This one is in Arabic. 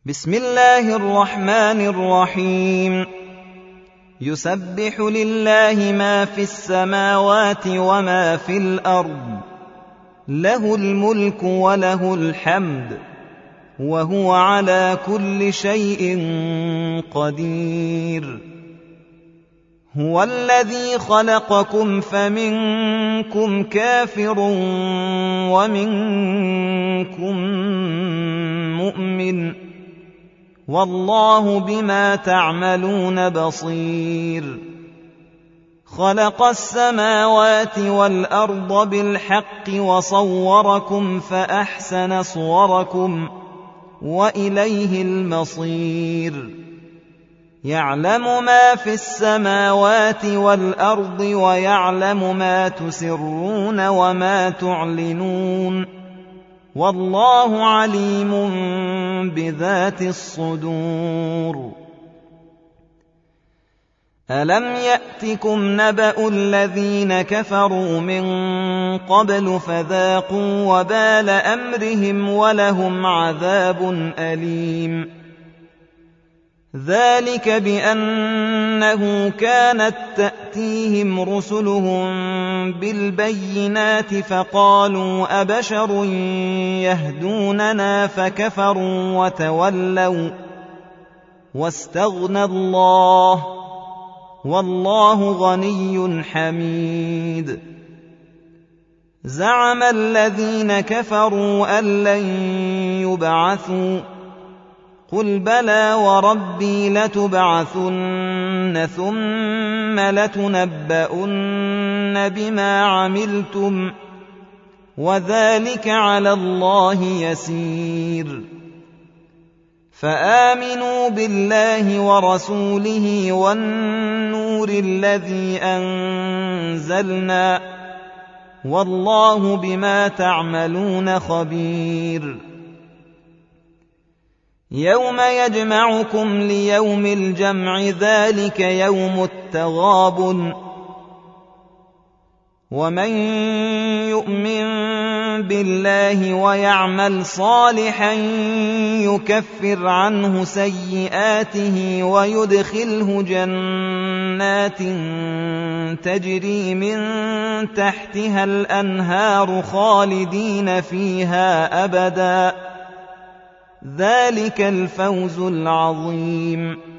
بسم الله الرحمن الرحيم. يسبح لله ما في السماوات وما في الأرض، له الملك وله الحمد، وهو على كل شيء قدير. هو الذي خلقكم فمنكم كافر ومنكم مؤمن، والله بما تعملون بصير. خلق السماوات والأرض بالحق وصوركم فأحسن صوركم وإليه المصير. يعلم ما في السماوات والأرض ويعلم ما تسرون وما تعلنون، والله عليم بذات الصدور. ألم يأتكم نبأ الذين كفروا من قبل فذاقوا وبال أمرهم ولهم عذاب أليم. ذلك بأنه كانت تأتيهم رسلهم بالبينات فقالوا أبشر يهدوننا فكفروا وتولوا واستغنى الله، والله غني حميد. زعم الذين كفروا أن لن يبعثوا، قل بلى وربي لتبعثن ثم لتنبؤن بما عملتم، وذلك على الله يسير. فآمنوا بالله ورسوله والنور الذي أنزلنا، والله بما تعملون خبير. يوم يجمعكم ليوم الجمع، ذلك يوم التغابن. ومن يؤمن بالله ويعمل صالحا يكفر عنه سيئاته ويدخله جنات تجري من تحتها الأنهار خالدين فيها أبدا، ذلك الفوز العظيم.